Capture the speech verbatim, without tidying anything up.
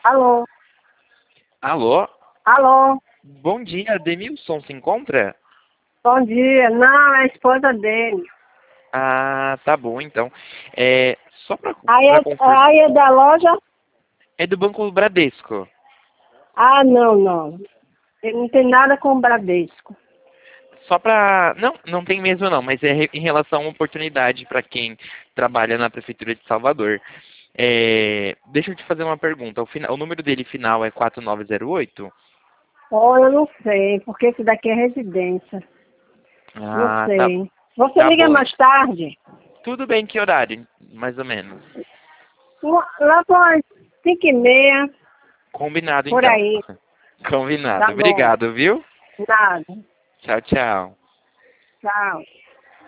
Alô? Alô? Alô? Bom dia, Demilson se encontra? Bom dia. Não, é a esposa dele. Ah, tá bom então. É, só pra, Aí pra é, confirmar. aí é da loja? É do Banco Bradesco. Ah, não, não. Ele não tem nada com o Bradesco. Só pra. Não, não tem mesmo não, mas é re- em relação a uma oportunidade para quem trabalha na Prefeitura de Salvador. É, deixa eu te fazer uma pergunta. O, fina- o número dele final é quatro nove zero oito? Oh, eu não sei, porque esse daqui é residência. Não Ah, tá, sei. Você tá liga bom. mais tarde? Tudo bem, que horário? Mais ou menos. Lá para cinco e meia, Combinado por então. aí. Combinado. Tá bom. Obrigado, viu? Nada. Tchau, tchau. Tchau.